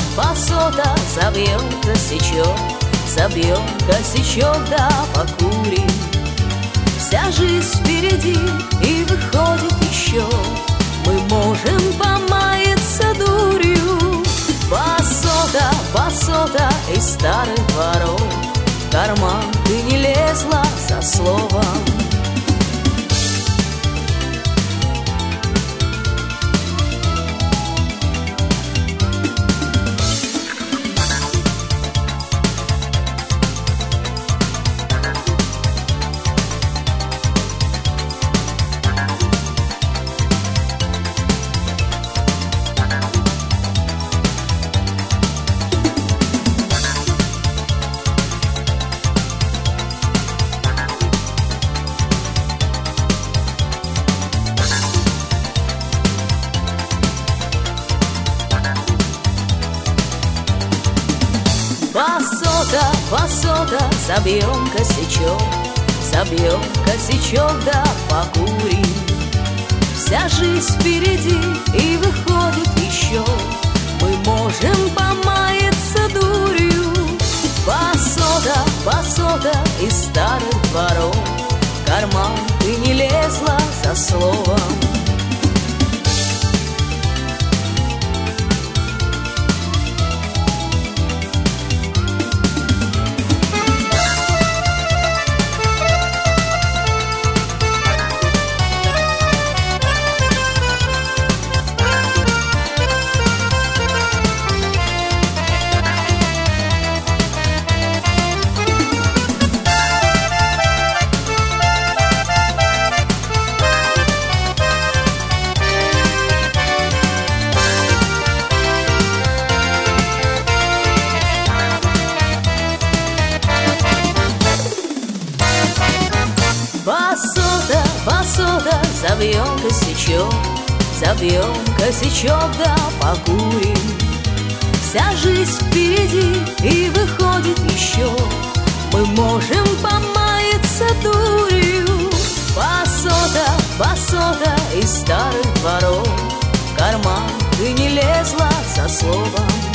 басота, забьем косячок, забьем косячок, да покурим. Вся жизнь впереди и выходит еще, мы можем помаяться дурью. Басота, басота из старых дворов, в карман ты не лезла за словом. Басота, басота, забьем косячок, забьем косячок, да покурим. Вся жизнь впереди и выходит еще, мы можем помаяться дурью. Басота, басота из старых дворов, в карман ты не лезла за словом. Басота, басота, забьем косячок, забьем косячок, да покурим. Вся жизнь впереди и выходит еще, мы можем помаяться дурью. Басота, басота из старых дворов, в карман ты не лезла за словом.